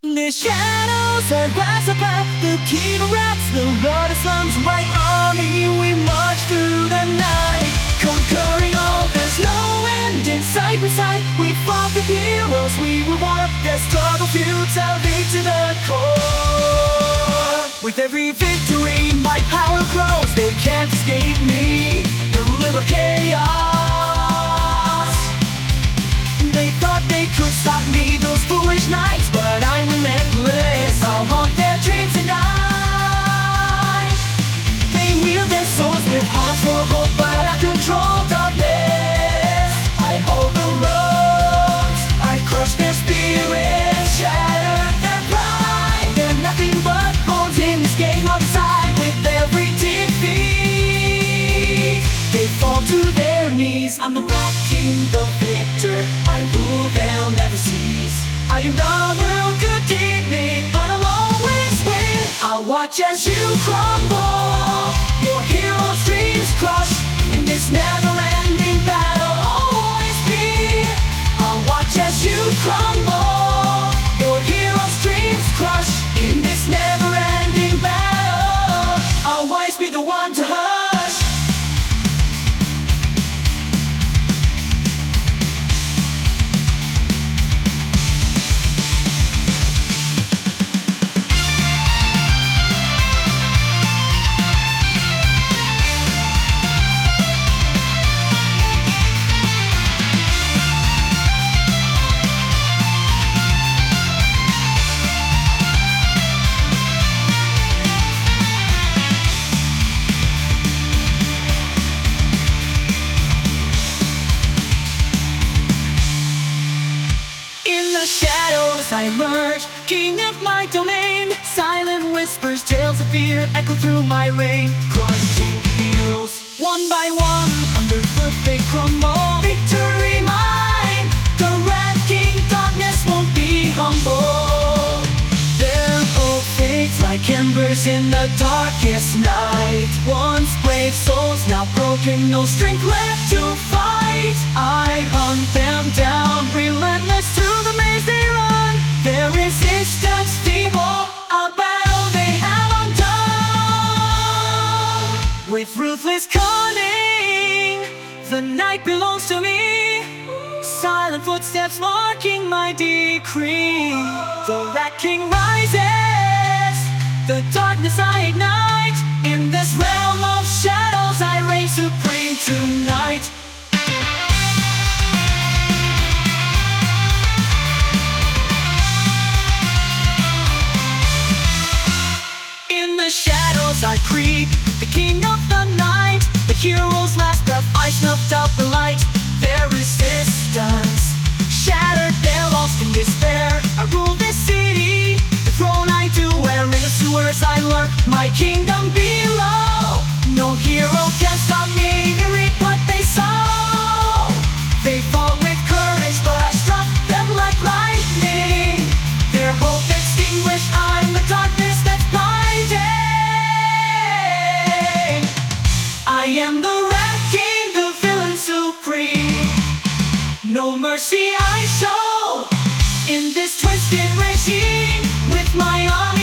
The shadows are rise above the kingdom rats, the road of slums, white army. We march through the night, conquering all. There's no end in sight. Beside, we fought the heroes. We will walk their struggle futilely to the core. With every victory, my power grows. They can't escape me. The ruler of chaos. They thought they could stop me, those foolish knights, but I'm relentless. I'll haunt their dreams and die. They wield their swords with hearts for hope, but I control darkness. I hold the ropes, I crush their spirits, shatter their pride. They're nothing but pawns in this game of sight. With every defeat, they fall to their knees. I'm the Black King, the victor. I rule, they'll never cease. I am the world could defeat me, but I'll always win. I'll watch as you crumble, your hero's dreams crush. In this never-ending battle, always be. I'll watch as you crumble, your hero's dreams crush. In this never-ending battle, I'll always be the one to hush. Shadows I emerge, king of my domain. Silent whispers, tales of fear echo through my reign. Crushing heroes, one by one, underfoot they crumble. Victory mine, the Red King, darkness won't be humble. Their hope fades like embers in the darkest night. Once brave souls, now broken, no strength left to fight. I hunt them down, relentless through the maze they run. Their resistance feeble, a battle they have undone. With ruthless cunning, the night belongs to me. Silent footsteps marking my decree. The Rat King rises, the darkness I ignite. In this realm of shadows I reign supreme tonight. In the shadows I creep, the king of the night. The hero's last breath, I snuffed out the light. Their resistance shattered, they're lost in despair. I rule this city, the throne I do wear. In the sewers I lurk, my kingdom below. No hero can stop me, they reap what they sow. They fought with courage, but I struck them like lightning. Their hope extinguished, I'm the darkness that's blinding. I am the Rat King, the villain supreme. No mercy I show in this twisted regime. With my arm